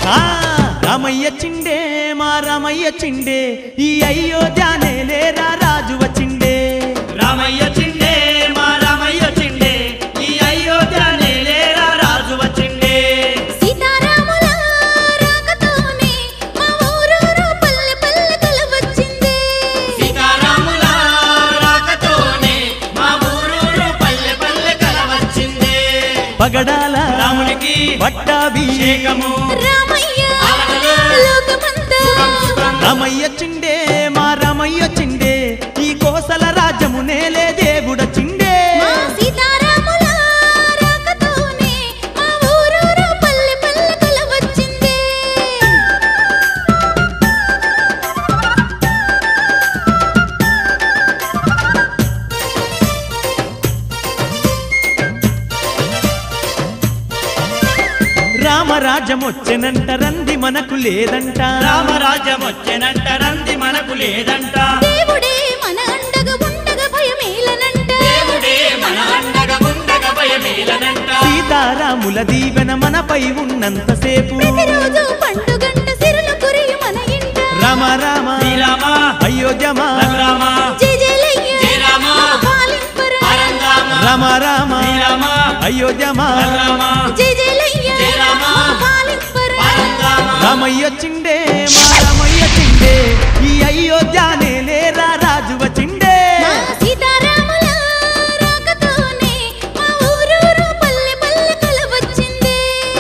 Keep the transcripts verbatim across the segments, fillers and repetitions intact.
ఆ రామయ్య చిండే మా రామయ్య చిండే ఈ అయోధ్య నేలేరా రాజు వచ్చిండే రామయ్య చిండే మా రామయ్య చిండే ఈ అయోధ్య నేలేరా రాజు వచ్చిండే సీతారాముల రాకతోనే మా ఊరూరు పల్లె పల్లెకల వచ్చిందే సీతారాముల రాకతోనే మా ఊరూరు పల్లె పల్లెకల వచ్చిందే పగడాల రామునికి పట్టాభిషేకము రామయ్య లోకమంతా రామయ్య చిండే మా రామయ్య చిండే ఈ కోసల రాజ్యము నేలే దేవుడ చిండే మా సీతారాముల రాకతోనే మా ఊరూరు పల్లె పల్లెకల వచ్చిందే రామరాజ్యం వచ్చెనంట రంది మనకు లేదంట రామరాజ్యం వచ్చెనంట రంది మనకు లేదంట దేవుడే మన అండగా ఉండగా భయమేలనంట దేవుడే మన అండగా ఉండగా భయమేలనంట సీతారాముల దీవెన మనపై ఉన్నంతసేపు ప్రతిరోజు పండుగంట సిరులు కురియు మన ఇంట రామ రామ శ్రీరామ అయోధ్యమా రఘురామ జయ జయలయ్య జయ రామ పాలింపరా పరంధామ రామ రామ శ్రీరామ అయోధ్యమా రఘురామ జయ జయలయ్య జయ రామ పాలింపరా పరంధామ రామయ్య చిండే మా రామయ్య చిండే ఈ అయోధ్య నేలేరా రాజు వచ్చిండే మా సీతారాముల రాకతోనే మా ఊరూరు పల్లె పల్లెకల వచ్చిందే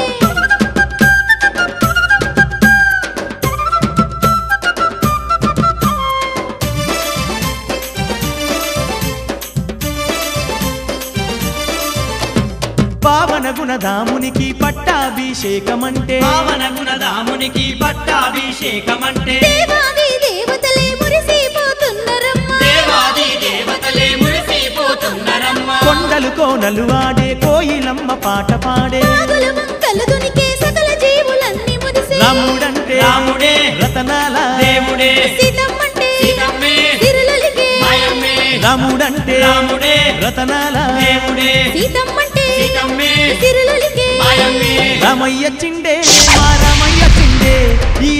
పావన గుణధామునికి పట్టాభిషేకమంటే పావన గుణధామునికి పట్టాభిషేకమంటే దేవాది దేవతలే మురిసిపోతున్నరమ్మ దేవాది దేవతలే మురిసిపోతున్నరమ్మ కొండలు కోనలు ఆడే కోయిలమ్మ పాట పాడే నాగుల వంకలు దునికే సకల జీవులన్నీ మురిసే రాముడంటే రాముడే రతనాల దేవుడే సీతమ్మంటే సీతమ్మే సిరులలిగే మాయమ్మే రాముడంటే రాముడే రతనాల దేవుడే సీతమ్మంటే సీతమ్మే సిరులలిగే మాయమ్మే రామయ్య చిండే మా రామయ్య చిండే ఈ